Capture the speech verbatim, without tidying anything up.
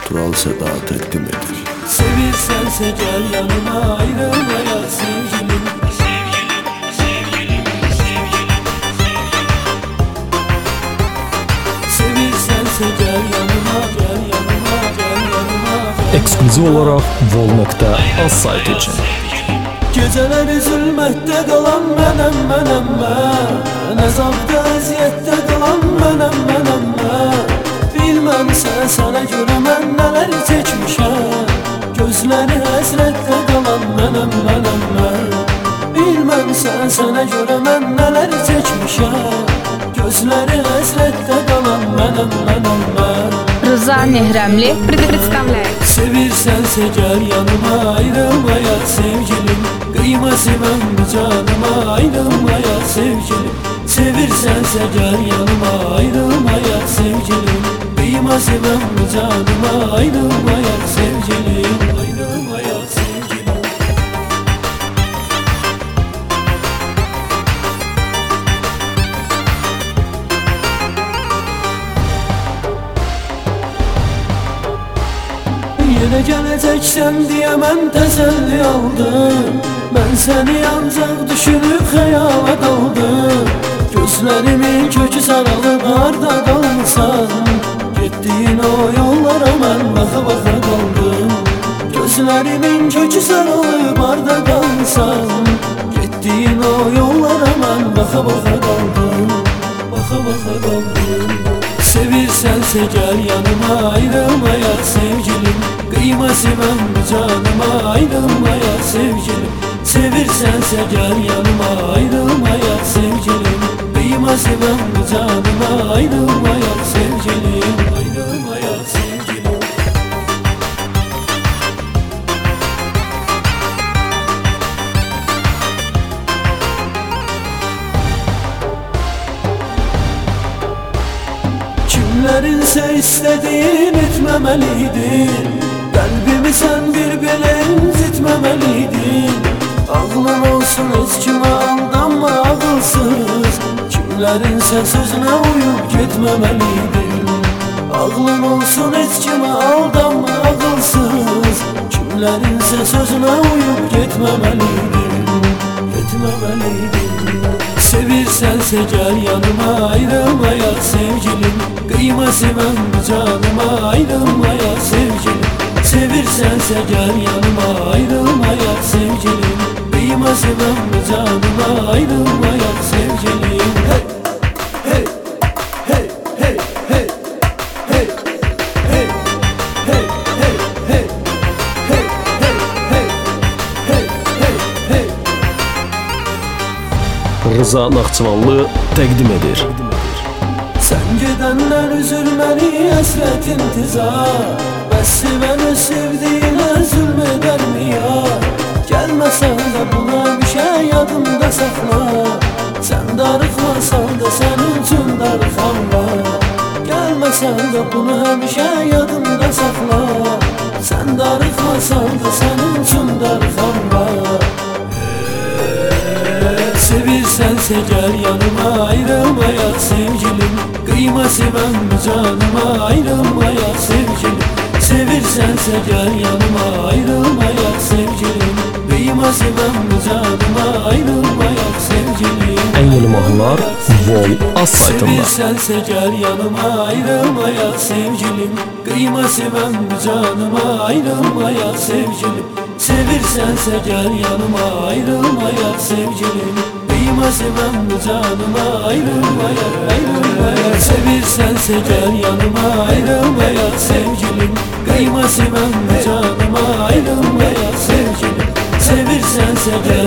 Tural Seda təqdim edir. Sevirsense gel yanıma, ayrılmaya sevgilim. Sevirsense gel yanıma, gel yanıma, gel yanıma, gel. Ekskluziv olarak vol nokta az saytı için. Geceleri zulmette kalan benem benem ben, azapta eziyette kalan benem benem ben. Bilmem sen sana göre ben neler çekmişem, gözleri hasrette kalan benem benem ben. Bilmem sen sana göre ben neler çekmişem, gözleri hasrette kalan benem benem ben. Rıza Nehremli представляет. Sevirsense gel yanıma, ayrılmaya sevgilim. Kıyması ben canıma, ayrılmaya sevgilim. Sevirsense gel yanıma, ayrılmaya sevgilim. Kıyması ben canıma, ayrılmaya sevgilim. Ayrılmaya sevgilim. Yine geleceksen diye ben teselli aldım. Ben seni ancak düşünüp hayala daldım. Gözlerimin kökü saralıp arda kalmışsan, gittiğin o yollara ben baka baka kaldım. Gözlerimin kökü saralıp arda kalmışsan, gittiğin o yollara ben baka baka kaldım. Baka baka kaldım. Sevirsense gel yanıma, ayrılmaya sevgilim. Kıyması ben canıma, ayrılmaya sevgilim. Sevirsense gel yanıma, ayrılmaya sevgilim. Kıyması ben canıma, ayrılmaya sevgilim. Ayrılmaya sevgilim. Kimlerinse istediğin etmemeliydin. Kalbimi sen bir bile incitmemeliydin. Aklın olsun hiç kime aldanma akılsız. Kimlerinse sözüne uyup gitmemeliydin. Aklın olsun hiç kime aldanma akılsız. Kimlerinse sözüne uyup gitmemeliydin. Gitmemeliydin. Sevirsense gel yanıma, ayrılmaya sevgilim. Kıyması ben canıma, ayrılmaya sevgilim. Sevirsense gel yanıma, ayrılmaya sevgilim. Kıyması ben canıma, ayrılmaya sevgilim. Hey, hey, hey, hey, hey, hey, hey, hey, hey, hey, hey, hey, hey, hey, hey, hey. Rıza Naxçıvanlı təqdim edir. Sen gidenden üzülmeli hasret intizar. Bəs beni sevdiğine zulmeder mi ya? Gelmesen de buna bir şey yadımda sakla. Sen darıkmasan da senin için darıkan var. Gelmesen de bunu bir şey yadımda sakla. Sen darıkmasan da senin için darıkan var. Sevirsense gel yanıma, ayrılmaya sevgilim. Kıyması ben canıma, ayrılmaya sevgilim. Sevirsense gel yanıma, ayrılmaya sevgilim. Kıyması ben canıma, ayrılmaya sevgilim. En yeni mahnılar Vol az saytında. Sevirsense gel yanıma, ayrılmaya sevgilim. Kıyması ben canıma, ayrılmaya sevgilim. Sevirsense gel yanıma, ayrılmaya sevgilim. Kıyması ben canıma, ayrılmaya, ayrılmaya. Sevirsense gel yanıma, ayrılmaya sevgilim. Kıyması ben canıma, ayrılmaya sevgilim. Sevirsense gel